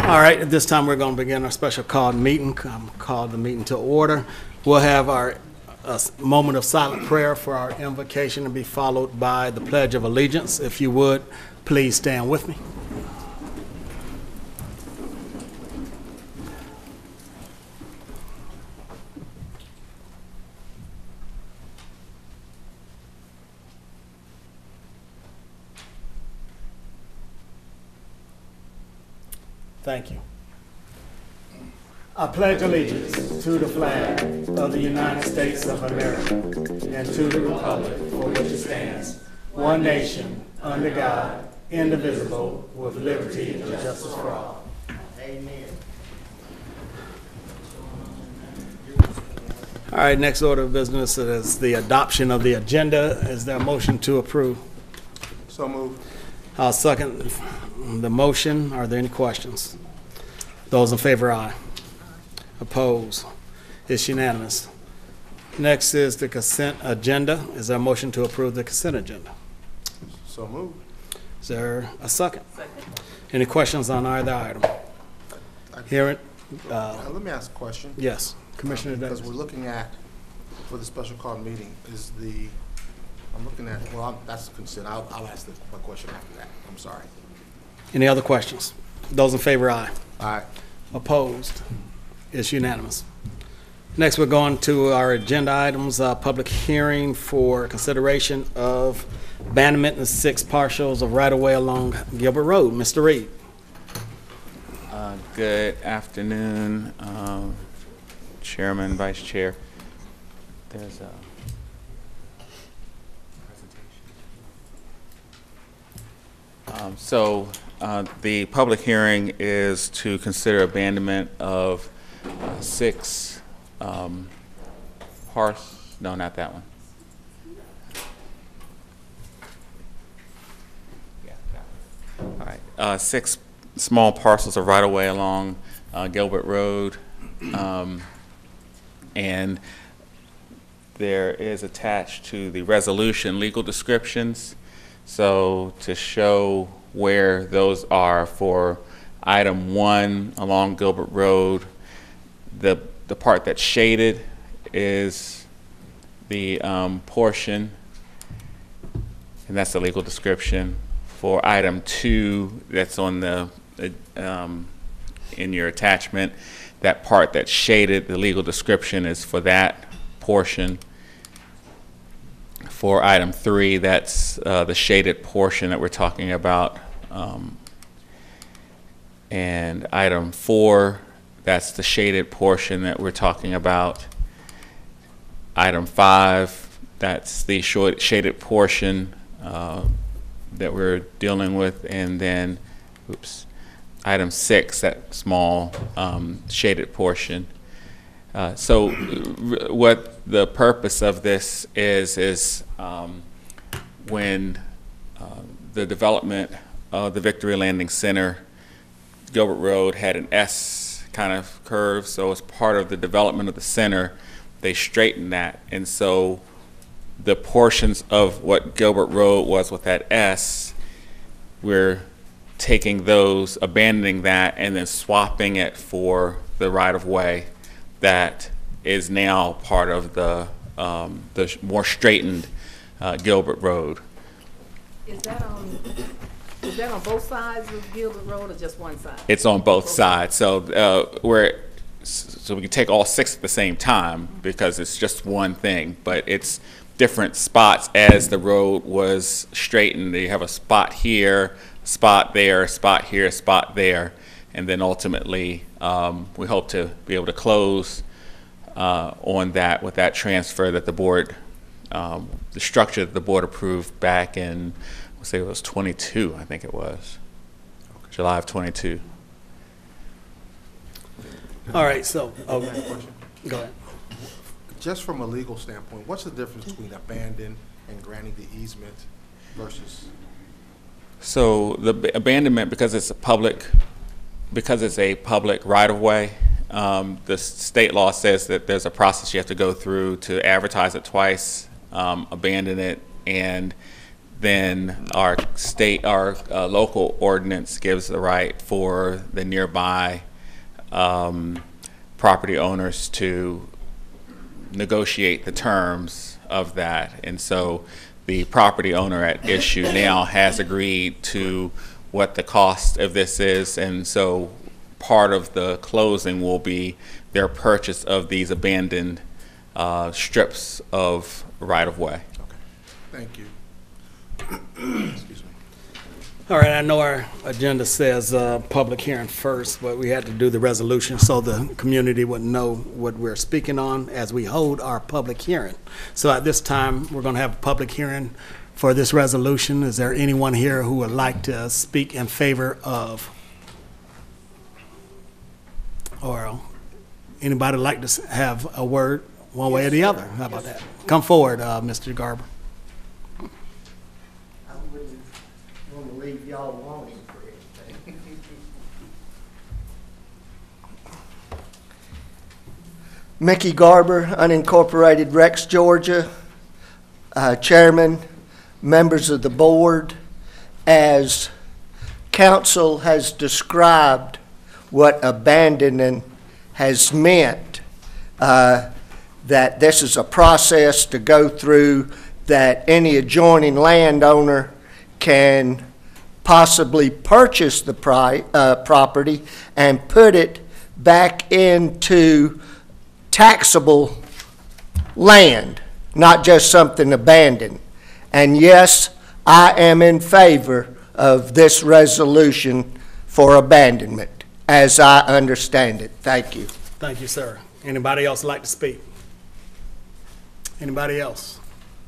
All right, at this time, we're going to begin our special called meeting. Call the meeting to order. We'll have our moment of silent prayer for our invocation to be followed by the Pledge of Allegiance. If you would, please stand with me. Thank you. I pledge allegiance to the flag of the United States of America and to the republic for which it stands, one nation, under God, indivisible, with liberty and justice for all. Amen. All right, next order of business is the adoption of the agenda. Is there a motion to approve? So moved. I'll second the motion. Are there any questions? Those in favor, aye. Opposed? It's unanimous. Next is the consent agenda. Is there a motion to approve the consent agenda? So moved. Is there a second? Second. Any questions on either item? Hearing. Let me ask a question. Yes, Commissioner Davis. Because we're looking at, for the special call meeting, I'm looking at, well, that's the consent. I'll ask my question after that. I'm sorry. Any other questions? Those in favor, aye. Aye. Opposed? It's unanimous. Next, we're going to our agenda items, public hearing for consideration of abandonment of 6 parcels of right-of-way along Gilbert Road. Mr. Reed. Good afternoon, Chairman, Vice Chair. There's a presentation. The public hearing is to consider abandonment of 6 parcels. No, not that one. Yeah, that one. All right. 6 small parcels of right-of-way along Gilbert Road, and there is attached to the resolution legal descriptions. So to show where those are for item 1 along Gilbert Road, the part that's shaded is the portion, and that's the legal description. For item 2, that's on the in your attachment, that part that's shaded, the legal description is for that portion. For item 3, that's the shaded portion that we're talking about. And item 4, that's the shaded portion that we're talking about. Item 5, that's the shaded portion that we're dealing with. And then, item 6, that small shaded portion. So what the purpose of this is when the development of the Victory Landing Center, Gilbert Road had an S kind of curve, so as part of the development of the center, they straightened that. And so the portions of what Gilbert Road was with that S, we're taking those, abandoning that, and then swapping it for the right-of-way that is now part of the more straightened Gilbert Road. Is that on both sides of Gilbert Road or just one side? It's on both sides. So so we can take all 6 at the same time because it's just one thing, but it's different spots as the road was straightened. You have a spot here, spot there, spot here, spot there, and then ultimately we hope to be able to close on that with that transfer that the board, the structure that the board approved back in, let's say it was 22, I think it was, okay. July of 22. All right, so, Question. Go ahead. Just from a legal standpoint, what's the difference between abandon and granting the easement versus? So the abandonment, because it's a public right-of-way, the state law says that there's a process you have to go through to advertise it twice, abandon it, and then our local ordinance gives the right for the nearby property owners to negotiate the terms of that. And so the property owner at issue now has agreed to what the cost of this is, and so part of the closing will be their purchase of these abandoned strips of right-of-way. Okay, thank you. Excuse me. All right, I know our agenda says public hearing first, but we had to do the resolution so the community would know what we're speaking on as we hold our public hearing. So at this time, we're going to have a public hearing for this resolution. Is there anyone here who would like to speak in favor of? Or anybody like to have a word one way or the other? How about that? Come forward, Mr. Garber. I wouldn't want to leave y'all wanting for anything. Mickey Garber, unincorporated Rex, Georgia, chairman, members of the board. As council has described what abandoning has meant, that this is a process to go through, that any adjoining landowner can possibly purchase the property and put it back into taxable land, not just something abandoned. And yes, I am in favor of this resolution for abandonment, as I understand it. Thank you. Thank you, sir. Anybody else like to speak? Anybody else?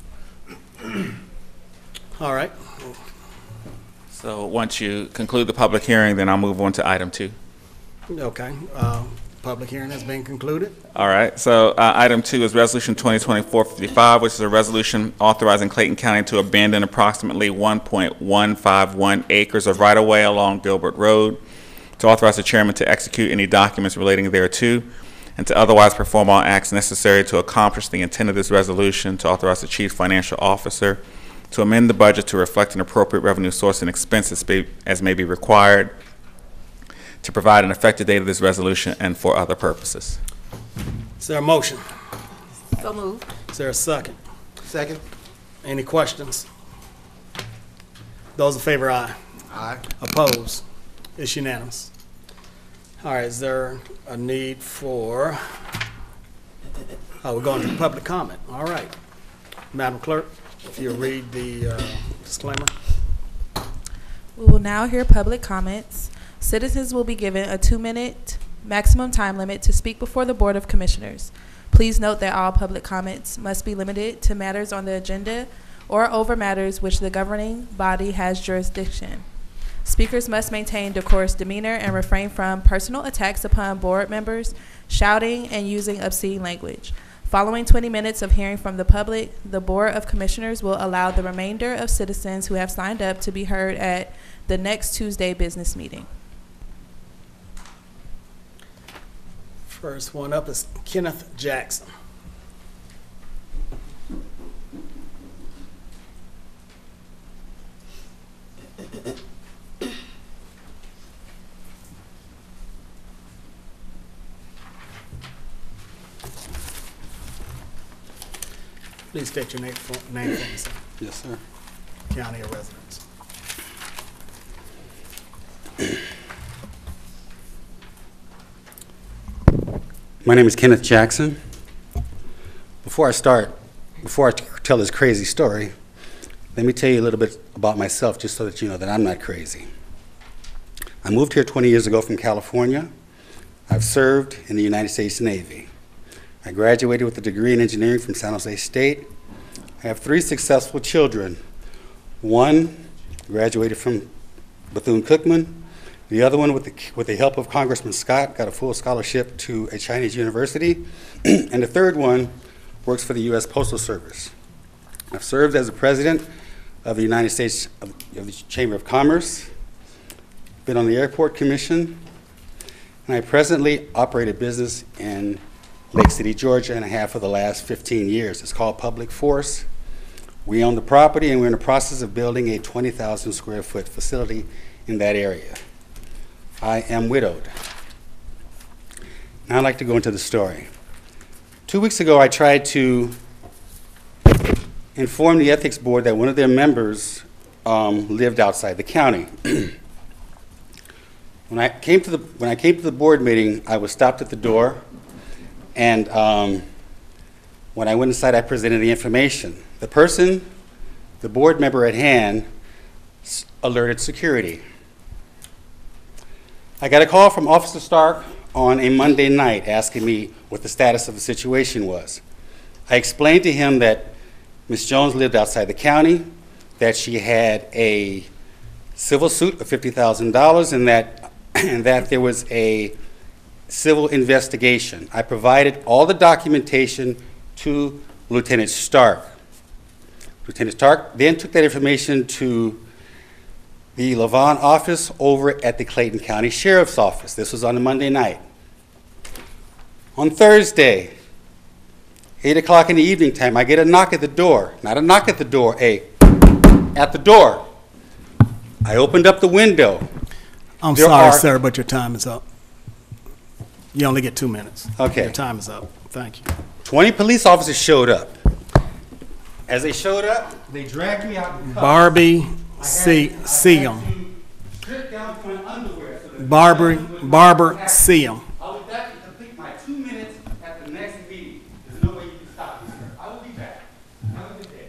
All right. So once you conclude the public hearing, then I'll move on to item 2. Okay. Public hearing has been concluded. All right, so item 2 is Resolution 2024-55, which is a resolution authorizing Clayton County to abandon approximately 1.151 acres of right-of-way along Gilbert Road, to authorize the chairman to execute any documents relating thereto, and to otherwise perform all acts necessary to accomplish the intent of this resolution, to authorize the chief financial officer to amend the budget to reflect an appropriate revenue source and expenses as may be required, to provide an effective date of this resolution, and for other purposes. Is there a motion? So moved. Is there a second? Second? Any questions? Those in favor, aye. Aye. Opposed? It's unanimous. All right, is there a need for, we're going to public comment. All right. Madam Clerk, if you'll read the disclaimer. We will now hear public comments. Citizens will be given a 2-minute maximum time limit to speak before the Board of Commissioners. Please note that all public comments must be limited to matters on the agenda or over matters which the governing body has jurisdiction. Speakers must maintain decorous demeanor and refrain from personal attacks upon board members, shouting, and using obscene language. Following 20 minutes of hearing from the public, the Board of Commissioners will allow the remainder of citizens who have signed up to be heard at the next Tuesday business meeting. First one up is Kenneth Jackson. Please state your name for me, sir. Yes, sir. County of residence. My name is Kenneth Jackson. Before I tell this crazy story, let me tell you a little bit about myself just so that you know that I'm not crazy. I moved here 20 years ago from California. I've served in the United States Navy. I graduated with a degree in engineering from San Jose State. I have 3 successful children. One graduated from Bethune-Cookman. The other one, with the help of Congressman Scott, got a full scholarship to a Chinese university. And the third one works for the U.S. Postal Service. I've served as the president of the United States of the Chamber of Commerce, been on the Airport Commission, and I presently operate a business in Lake City, Georgia, and I have for the last 15 years. It's called Public Force. We own the property, and we're in the process of building a 20,000 square foot facility in that area. I am widowed. Now I'd like to go into the story. 2 weeks ago, I tried to inform the ethics board that one of their members lived outside the county. When I came to the board meeting, I was stopped at the door, and when I went inside, I presented the information. The board member at hand, alerted security. I got a call from Officer Stark on a Monday night asking me what the status of the situation was. I explained to him that Ms. Jones lived outside the county, that she had a civil suit of $50,000, and that there was a civil investigation. I provided all the documentation to Lieutenant Stark. Lieutenant Stark then took that information to the Lavon office over at the Clayton County Sheriff's Office. This was on a Monday night. On Thursday, 8 o'clock in the evening time, I get a knock at the door. Not a knock at the door, at the door. I opened up the window. I'm There sorry, are- sir, but your time is up. You only get 2 minutes. Okay. Your time is up. Thank you. 20 police officers showed up. As they showed up, they dragged me out. in cuffs. Barbie I Seam. had to strip down to my underwear so that Barbara Seam. I'll be back to complete my 2 minutes at the next meeting. There's no way you can stop me, sir. I will be back. Have a good day.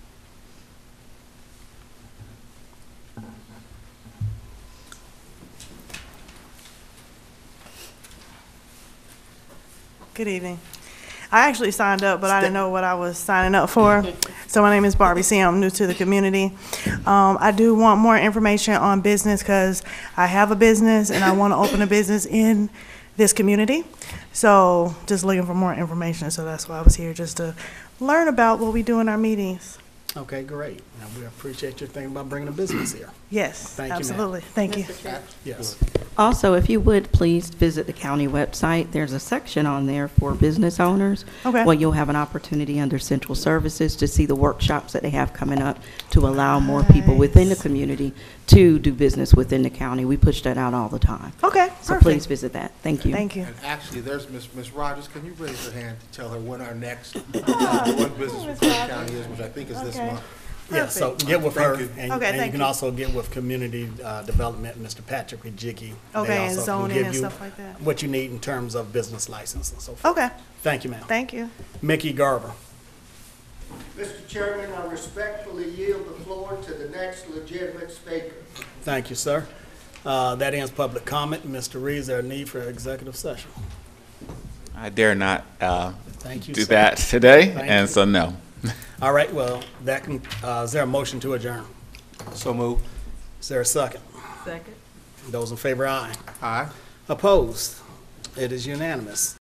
Good evening. I actually signed up, but I didn't know what I was signing up for. So my name is Barbie C. I'm new to the community. I do want more information on business because I have a business and I want to open a business in this community. So just looking for more information. So that's why I was here, just to learn about what we do in our meetings. Okay, great. Now, we appreciate your thinking about bringing a business here. Yes, Thank you, ma'am. absolutely. Thank you. Mr. Chair. Yes. Also, if you would, please visit the county website. There's a section on there for business owners. Okay. Well, you'll have an opportunity under central services to see the workshops that they have coming up to allow more people within the Nice. community to do business within the county. We push that out all the time. Okay, So please perfect. visit that. Thank you. Thank you. And actually, there's Ms. Rogers, can you raise your hand to tell her when our next one business with Clayton County is, which I think is this Okay. month? Yeah, so Perfect. get with her, Thank you. and Okay, and you thank can you. also get with Community Development, Mr. Patrick Rijicki. They Okay, and also can zoning give and you stuff like that. What you need in terms of business license and so forth. Okay, Thank you, ma'am. thank you. Mickey Garber. Mr. Chairman, I respectfully yield the floor to the next legitimate speaker. Thank you, sir. That ends public comment. Mr. Reed, is there a need for executive session? I dare not Thank you, do sir. that today, Thank and you. so no. All right, well, that can, is there a motion to adjourn? So move. Is there a second? Second. Those in favor, aye. Aye. Opposed? It is unanimous.